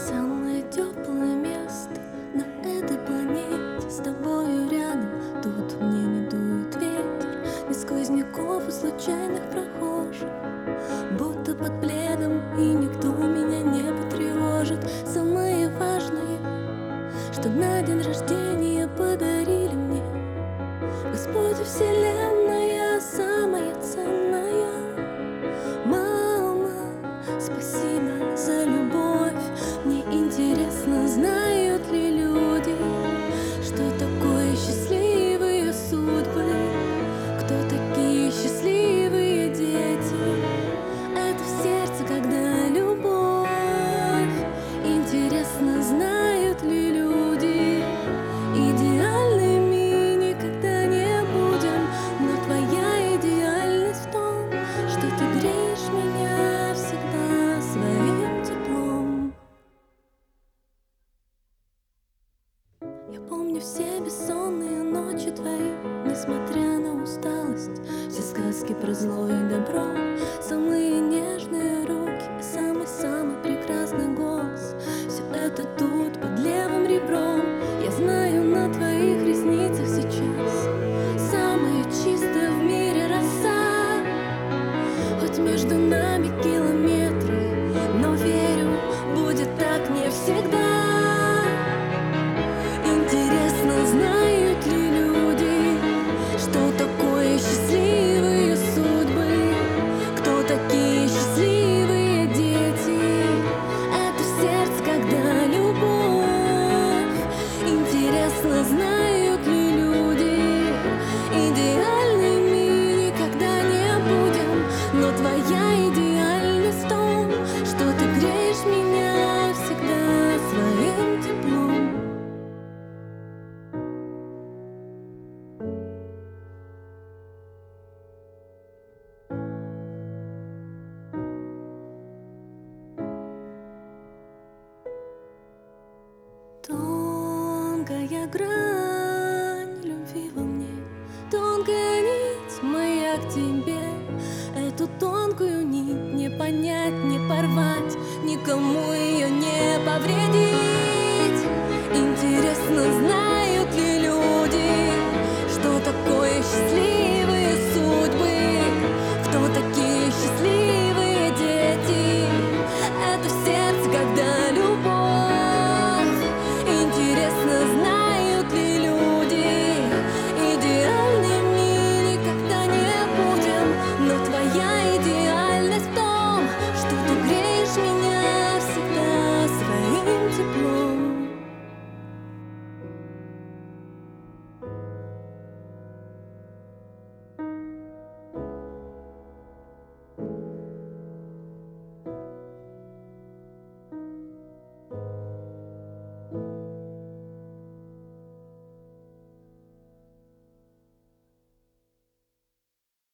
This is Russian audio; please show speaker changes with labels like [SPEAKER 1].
[SPEAKER 1] Самое теплое место на этой планете с тобою рядом. Тут мне не дует ветер, ни сквозняков и случайных прохожих. Будто под пледом, и никто меня не потревожит. Самое важное, что на день рождения подарили мне Господь и Вселенная, самая ценная. Мама, спасибо за любовь. Мне интересно, знают ли люди, что такое счастливые судьбы, кто такие счастливые дети. Это в сердце, когда любовь. Интересно, знают ли люди, идеальными никогда не будем, но твоя идеальность в том, что ты греешь меня всегда своим теплом. Я помню все бессонные ночи твои, несмотря на усталость, все сказки про зло и добро, самые нежные руки и самый-самый прекрасный голос. Все это тут, под левым ребром. Я знаю, на твоих ресницах сейчас самая чистая в мире роса. Хоть между нами километры, но верю, будет так не всегда. Интересно, знают ли люди, что такое счастливые судьбы, кто такие счастливые дети. Это в сердце, когда любовь. Интересно, знают ли люди, идеальными никогда не будем, но твоя идеальность в том, что ты греешь меня всегда своим теплом. Тонкая грань любви во мне, тонкая нить моя к тебе. Эту тонкую нить не понять, не порвать, никому ее не повредить. Интересно знать.